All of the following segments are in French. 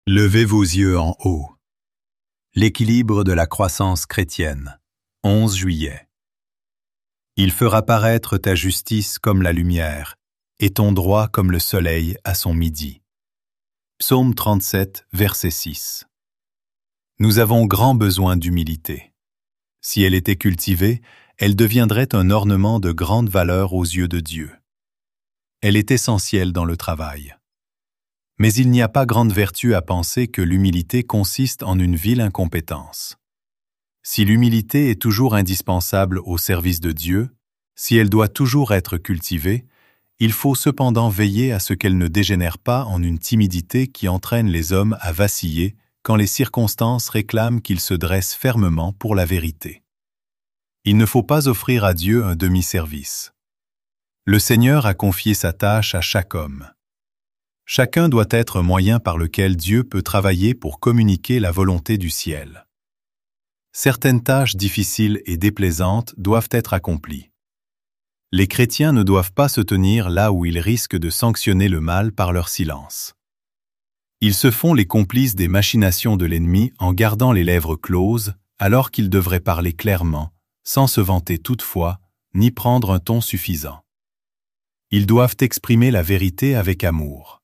Levez vos yeux en haut. L'équilibre de la croissance chrétienne. 11 juillet. Il fera paraître ta justice comme la lumière, et ton droit comme le soleil à son midi. Psaume 37, verset 6. Nous avons grand besoin d'humilité. Si elle était cultivée, elle deviendrait un ornement de grande valeur aux yeux de Dieu. Elle est essentielle dans le travail. Mais il n'y a pas grande vertu à penser que l'humilité consiste en une vile incompétence. Si l'humilité est toujours indispensable au service de Dieu, si elle doit toujours être cultivée, il faut cependant veiller à ce qu'elle ne dégénère pas en une timidité qui entraîne les hommes à vaciller quand les circonstances réclament qu'ils se dressent fermement pour la vérité. Il ne faut pas offrir à Dieu un demi-service. Le Seigneur a confié sa tâche à chaque homme. Chacun doit être un moyen par lequel Dieu peut travailler pour communiquer la volonté du ciel. Certaines tâches difficiles et déplaisantes doivent être accomplies. Les chrétiens ne doivent pas se tenir là où ils risquent de sanctionner le mal par leur silence. Ils se font les complices des machinations de l'ennemi en gardant les lèvres closes, alors qu'ils devraient parler clairement, sans se vanter toutefois, ni prendre un ton suffisant. Ils doivent exprimer la vérité avec amour.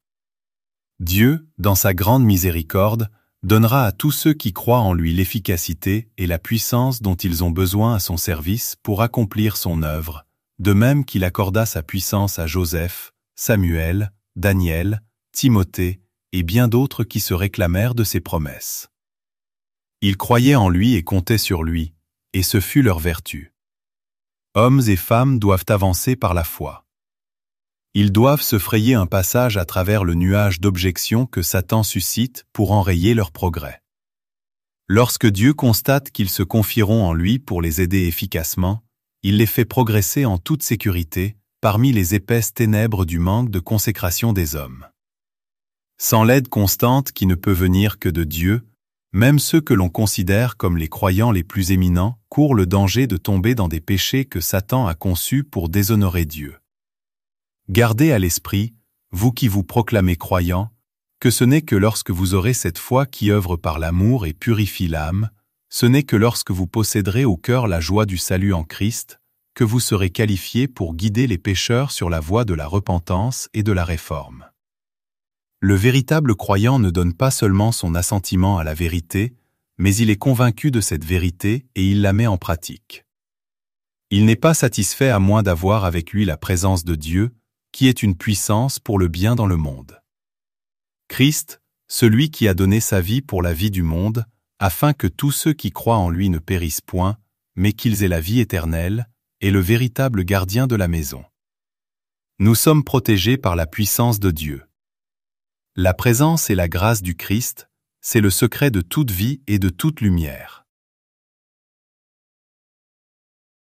Dieu, dans sa grande miséricorde, donnera à tous ceux qui croient en lui l'efficacité et la puissance dont ils ont besoin à son service pour accomplir son œuvre, de même qu'il accorda sa puissance à Joseph, Samuel, Daniel, Timothée et bien d'autres qui se réclamèrent de ses promesses. Ils croyaient en lui et comptaient sur lui, et ce fut leur vertu. Hommes et femmes doivent avancer par la foi. Ils doivent se frayer un passage à travers le nuage d'objections que Satan suscite pour enrayer leur progrès. Lorsque Dieu constate qu'ils se confieront en lui pour les aider efficacement, il les fait progresser en toute sécurité parmi les épaisses ténèbres du manque de consécration des hommes. Sans l'aide constante qui ne peut venir que de Dieu, même ceux que l'on considère comme les croyants les plus éminents courent le danger de tomber dans des péchés que Satan a conçus pour déshonorer Dieu. Gardez à l'esprit, vous qui vous proclamez croyants, que ce n'est que lorsque vous aurez cette foi qui œuvre par l'amour et purifie l'âme, ce n'est que lorsque vous posséderez au cœur la joie du salut en Christ, que vous serez qualifiés pour guider les pécheurs sur la voie de la repentance et de la réforme. Le véritable croyant ne donne pas seulement son assentiment à la vérité, mais il est convaincu de cette vérité et il la met en pratique. Il n'est pas satisfait à moins d'avoir avec lui la présence de Dieu, qui est une puissance pour le bien dans le monde. Christ, celui qui a donné sa vie pour la vie du monde, afin que tous ceux qui croient en lui ne périssent point, mais qu'ils aient la vie éternelle, est le véritable gardien de la maison. Nous sommes protégés par la puissance de Dieu. La présence et la grâce du Christ, c'est le secret de toute vie et de toute lumière.